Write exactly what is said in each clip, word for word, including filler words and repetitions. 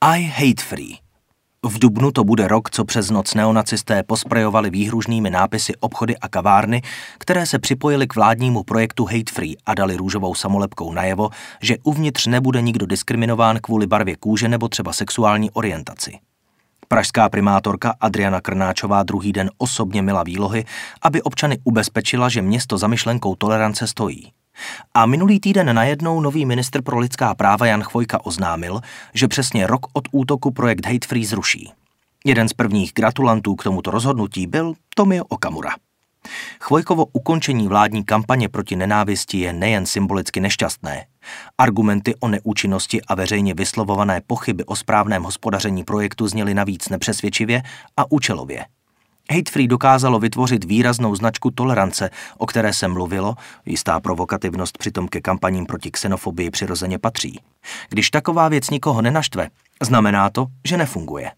I hate free. V dubnu to bude rok, co přes noc neonacisté posprejovali výhružnými nápisy obchody a kavárny, které se připojily k vládnímu projektu Hate Free a dali růžovou samolepkou najevo, že uvnitř nebude nikdo diskriminován kvůli barvě kůže nebo třeba sexuální orientaci. Pražská primátorka Adriana Krnáčová druhý den osobně myla výlohy, aby občany ubezpečila, že město za myšlenkou tolerance stojí. A minulý týden najednou nový ministr pro lidská práva Jan Chvojka oznámil, že přesně rok od útoku projekt Hate Free zruší. Jeden z prvních gratulantů k tomuto rozhodnutí byl Tomio Okamura. Chvojkovo ukončení vládní kampaně proti nenávisti je nejen symbolicky nešťastné. Argumenty o neúčinnosti a veřejně vyslovované pochyby o správném hospodaření projektu zněly navíc nepřesvědčivě a účelově. Hate Free dokázalo vytvořit výraznou značku tolerance, o které se mluvilo, jistá provokativnost přitom ke kampaním proti xenofobii přirozeně patří. Když taková věc nikoho nenaštve, znamená to, že nefunguje.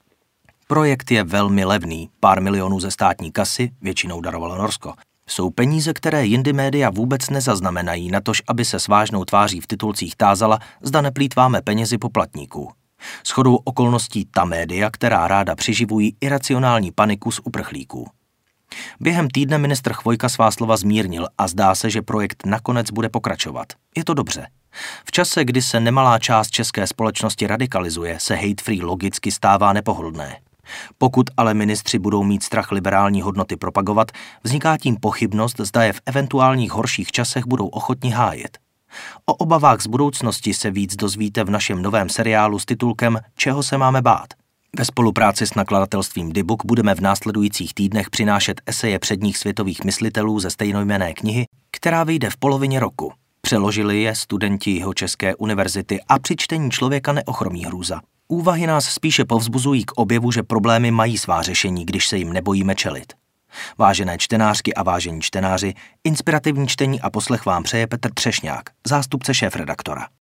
Projekt je velmi levný, pár milionů ze státní kasy, většinou darovalo Norsko. Jsou peníze, které jindy média vůbec nezaznamenají, natož aby se s vážnou tváří v titulcích tázala, zda neplýtváme penězi poplatníků. Shodou okolností ta média, která ráda přiživují iracionální paniku z uprchlíků. Během týdne ministr Chvojka svá slova zmírnil a zdá se, že projekt nakonec bude pokračovat. Je to dobře. V čase, kdy se nemalá část české společnosti radikalizuje, se Hate Free logicky stává nepohodlné. Pokud ale ministři budou mít strach liberální hodnoty propagovat, vzniká tím pochybnost, zda je v eventuálních horších časech budou ochotni hájit. O obavách z budoucnosti se víc dozvíte v našem novém seriálu s titulkem Čeho se máme bát. Ve spolupráci s nakladatelstvím Dybook budeme v následujících týdnech přinášet eseje předních světových myslitelů ze stejnojmenné knihy, která vyjde v polovině roku. Přeložili je studenti Jihočeské univerzity a při čtení člověka neochromí hrůza. Úvahy nás spíše povzbuzují k objevu, že problémy mají svá řešení, když se jim nebojíme čelit. Vážené čtenářky a vážení čtenáři, inspirativní čtení a poslech vám přeje Petr Třešňák, zástupce šéfredaktora.